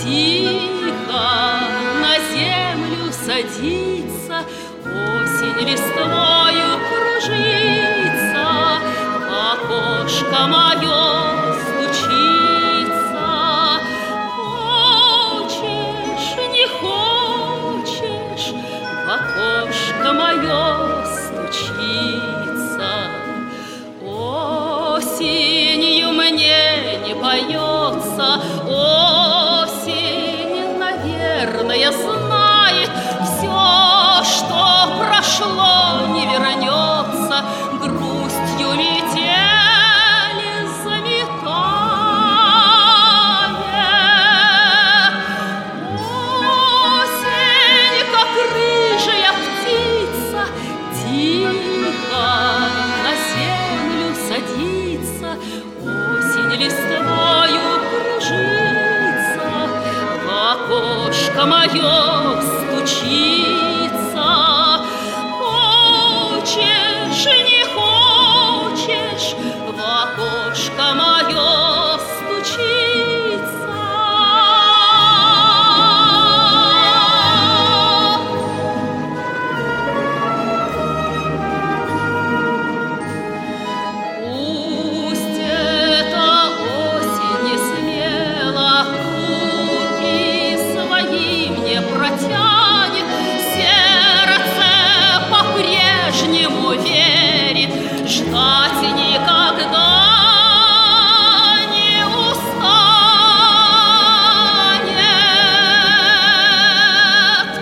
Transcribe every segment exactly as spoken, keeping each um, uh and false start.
Тихо на землю садится, осень листвою кружится, в окошко мое стучится. Хочешь, не хочешь, в окошко мое стучится. Осенью мне не поется, осень, наверное, знает, все, что прошло, не вернется, грустью метели заметает. Осень, как рыжая птица, тихо на землю садится, осень листвою кружится, в окошко мое стучится. Хочешь, не хочешь, в окошко мое стучится. Пусть эта осень не смела руки свои мне протянет, сердце по-прежнему верит, ждать никогда не устанет.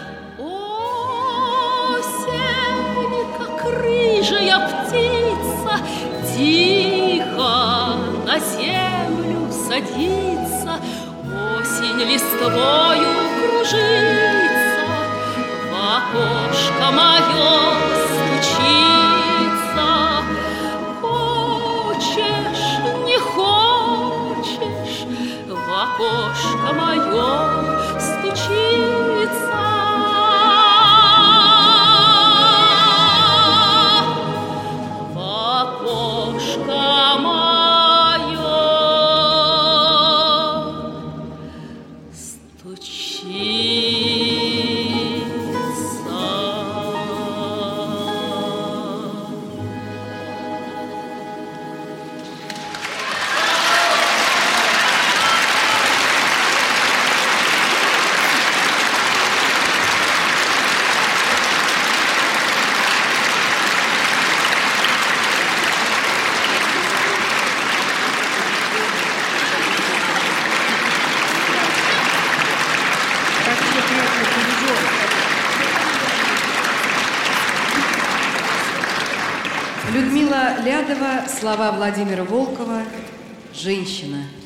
Осень, как рыжая птица, тихо на землю садится, осень листвою кружится, в окошко мое стучится. Хочешь, не хочешь, в окошко мое стучится. В окошко мое Людмила Лядова, слова Владимира Волкова «Женщина».